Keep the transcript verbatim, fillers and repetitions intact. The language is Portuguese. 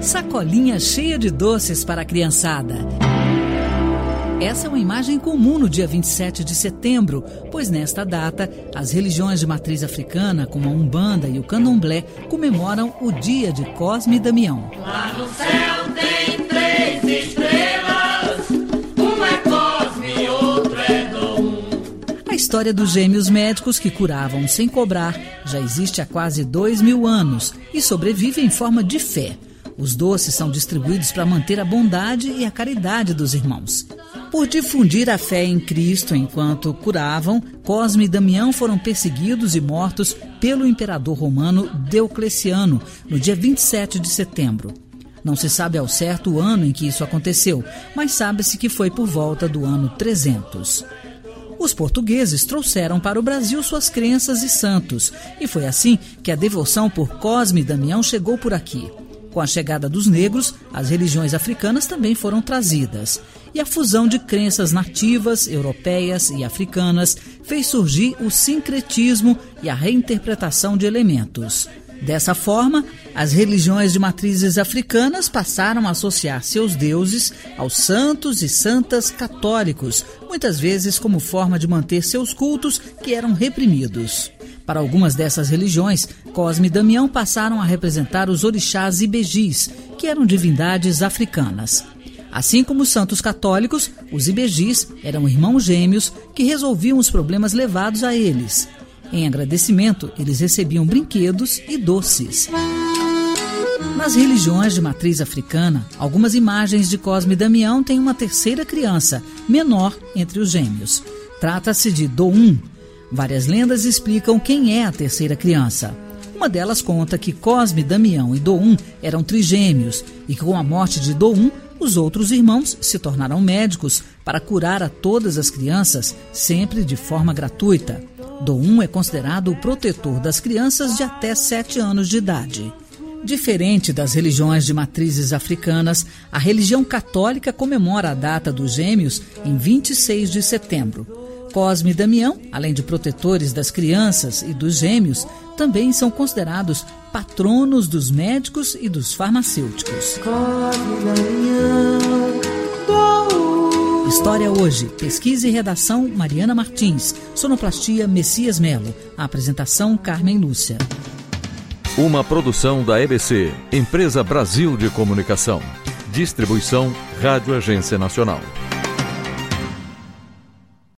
Sacolinha cheia de doces para a criançada. Essa é uma imagem comum no dia vinte e sete de setembro, pois nesta data, as religiões de matriz africana, como a Umbanda e o Candomblé, comemoram o dia de Cosme e Damião. Lá no céu tem três estrelas, um é Cosme, outro é Dom. A história dos gêmeos médicos que curavam sem cobrar já existe há quase dois mil anos e sobrevive em forma de fé. Os doces são distribuídos para manter a bondade e a caridade dos irmãos. Por difundir a fé em Cristo enquanto curavam, Cosme e Damião foram perseguidos e mortos pelo imperador romano Diocleciano no dia vinte e sete de setembro. Não se sabe ao certo o ano em que isso aconteceu, mas sabe-se que foi por volta do ano trezentos. Os portugueses trouxeram para o Brasil suas crenças e santos, e foi assim que a devoção por Cosme e Damião chegou por aqui. Com a chegada dos negros, as religiões africanas também foram trazidas. E a fusão de crenças nativas, europeias e africanas fez surgir o sincretismo e a reinterpretação de elementos. Dessa forma, as religiões de matrizes africanas passaram a associar seus deuses aos santos e santas católicos, muitas vezes como forma de manter seus cultos que eram reprimidos. Para algumas dessas religiões, Cosme e Damião passaram a representar os orixás ibejis, que eram divindades africanas. Assim como os santos católicos, os ibejis eram irmãos gêmeos que resolviam os problemas levados a eles. Em agradecimento, eles recebiam brinquedos e doces. Nas religiões de matriz africana, algumas imagens de Cosme e Damião têm uma terceira criança, menor entre os gêmeos. Trata-se de Doum. Várias lendas explicam quem é a terceira criança. Uma delas conta que Cosme, Damião e Doum eram trigêmeos e que com a morte de Doum, os outros irmãos se tornaram médicos para curar a todas as crianças, sempre de forma gratuita. Doum é considerado o protetor das crianças de até sete anos de idade. Diferente das religiões de matrizes africanas, a religião católica comemora a data dos gêmeos em vinte e seis de setembro. Cosme e Damião, além de protetores das crianças e dos gêmeos, também são considerados patronos dos médicos e dos farmacêuticos. História hoje. Pesquisa e redação Mariana Martins. Sonoplastia Messias Melo. A apresentação Carmen Lúcia. Uma produção da E B C, Empresa Brasil de Comunicação. Distribuição Rádio Agência Nacional.